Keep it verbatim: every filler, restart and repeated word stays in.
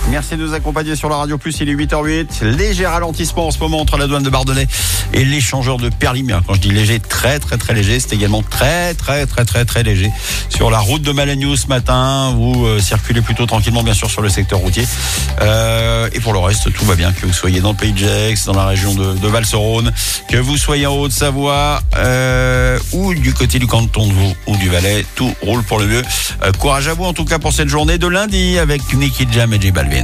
Merci de nous accompagner sur la Radio Plus, il est huit heures huit. Léger ralentissement en ce moment entre la douane de Bardonnay et l'échangeur de Perlimien. Quand je dis léger, très très très léger, c'est également très très très très très léger sur la route de Malagnou ce matin. Vous euh, circulez plutôt tranquillement bien sûr sur le secteur routier. Euh, et pour le reste, tout va bien, que vous soyez dans le Pays de Gex, dans la région de, de Val-sur-Rhône, que vous soyez en Haute-Savoie euh, ou du côté du canton de Vaud ou du Valais, tout roule pour le mieux. Euh, courage à vous en tout cas pour cette journée de lundi avec Nicky Jam et J Balvin.